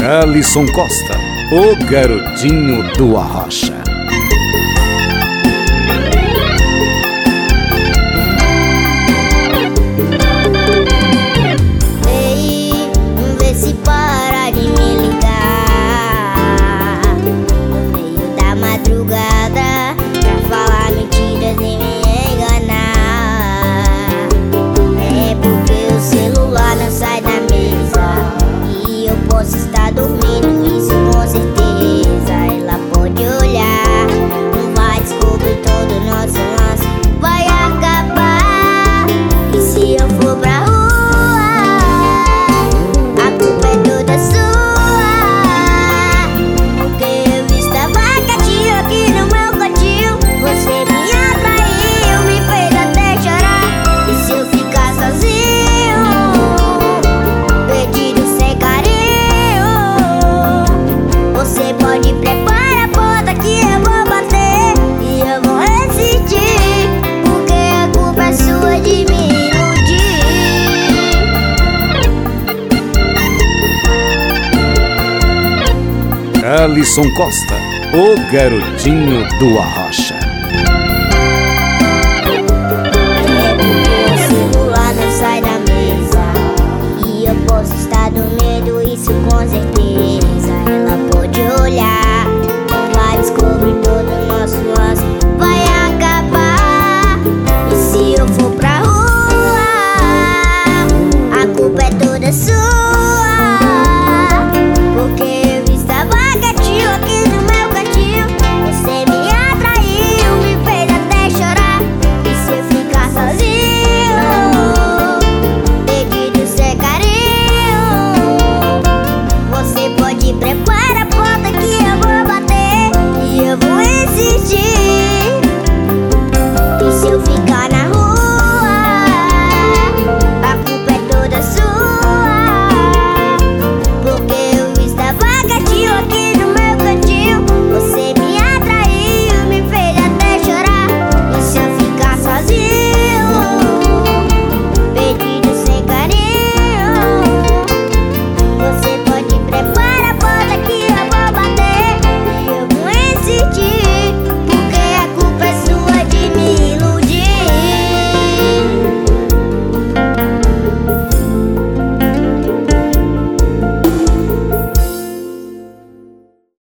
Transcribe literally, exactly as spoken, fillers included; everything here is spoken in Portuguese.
Alisson Costa, o garotinho do Arrocha. Ei, vê se para de me ligar no meio da madrugada pra falar mentiras e me enganar. É porque o celular não sai da mesa e eu posso estar dormindo, isso com certeza ela pode olhar. Não vai descobrir todo o nosso lance, vai acabar. E se eu for pra rua, a culpa é toda sua, porque eu estava quietinho aqui no meu cantinho. Você me atraiu, me fez até chorar. E se eu ficar sozinho, perdido sem carinho, você pode preparar a porta que eu vou bater e eu vou resistir, porque a culpa é sua de me iludir. Alisson Costa, o garotinho do Arrocha.